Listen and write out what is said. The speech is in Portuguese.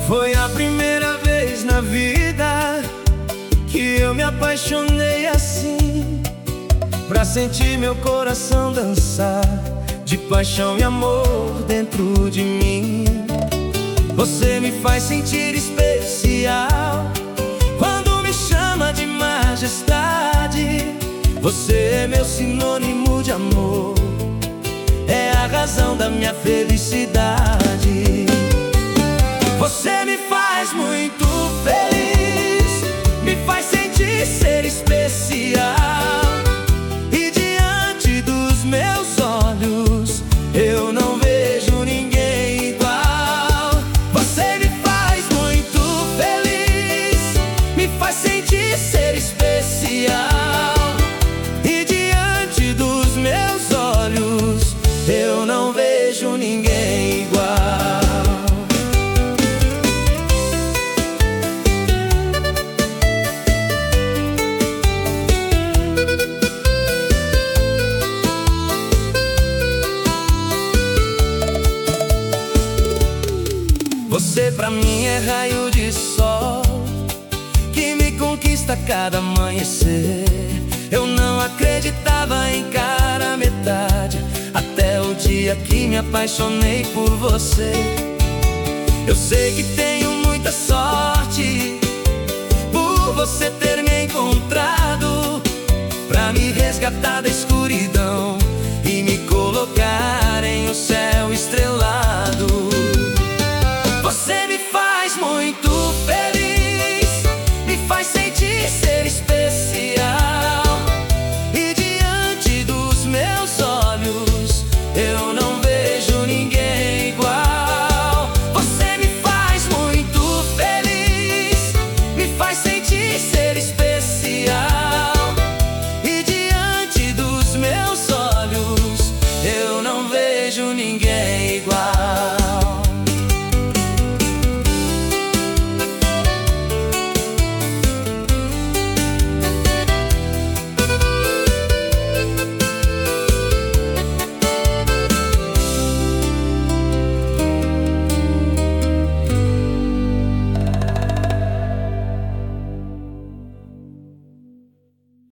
Foi a primeira vez na vida que eu me apaixonei assim, pra sentir meu coração dançar de paixão e amor dentro de mim. Você me faz sentir especial quando me chama de majestade. Você é meu sinônimo de amor, é a razão da minha felicidade. Você me faz muito feliz, me faz sentir ser especial. E diante dos meus olhos eu não vejo ninguém igual. Você me faz muito feliz, me faz sentir ser especial. E diante dos meus olhos eu não vejo ninguém igual. Você pra mim é raio de sol que me conquista a cada amanhecer. Eu não acreditava em cara metade, até o dia que me apaixonei por você. Eu sei que tenho muita sorte por você ter me encontrado, pra me resgatar da escuridão e me colocar